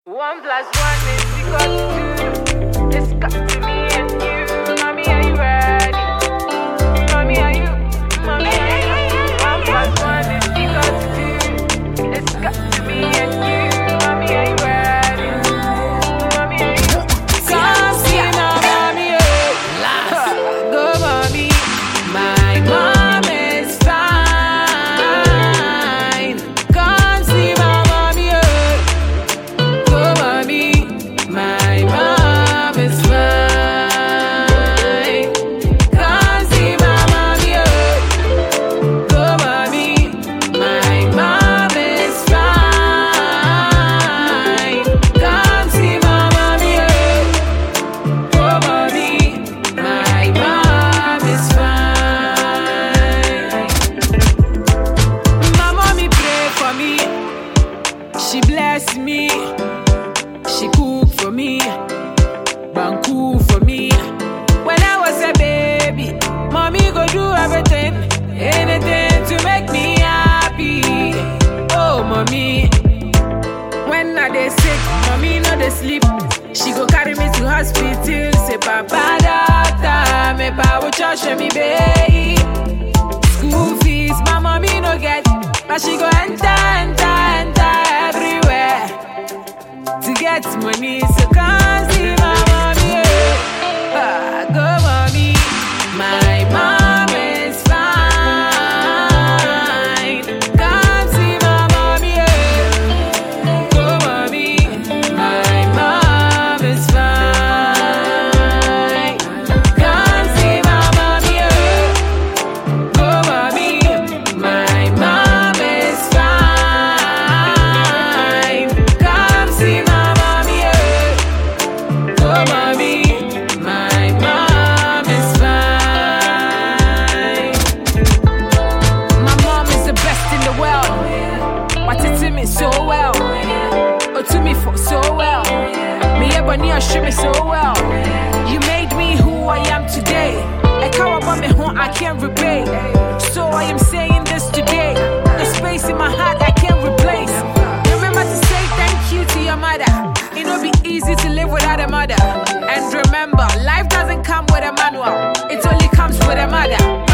1+1 is equal to 2. It's got to me and you. Mommy, are you ready? Mommy, are you? Mommy, are you? 1+1 is equal to 2. It's got to me and you. Mommy, are you ready? Mommy, are you? Come see my mommy, oh. Go mommy, my mom is fine. Come see my mommy, oh. Go mommy, my mom is fine. Come see my mommy, oh. Go mommy, my mom is fine. Come see my mommy, oh. Oh, mommy, my mom is fine. My mommy pray for me. She bless me. She cook for me. Banku for me. When I was a baby, mommy go do everything, anything to make me happy. Oh, mommy. When I dey sick, mommy no dey sleep. She go carry me to hospital. Say, Papa, doctor, me power church me baby. School fees, my mommy no get, but she go enter everywhere to get money. So come see my mommy, go mommy, my mom is fine. Come see my mommy, go mommy, my mom is fine. Come see my mommy, go mommy, my mom is fine. Come see my mommy, go mommy, my mom is fine. My mom is the best in the world. What it to me so well. Oh, to me for so well. Me ebony assure me so well. You made me who I am today. I can't about me who I can't repay. So I am saying this today. The space in my heart I can't replace. Remember to say thank you to your mother. It'll be easy to live without a mother. And remember, life doesn't come with a manual. It only comes with a mother.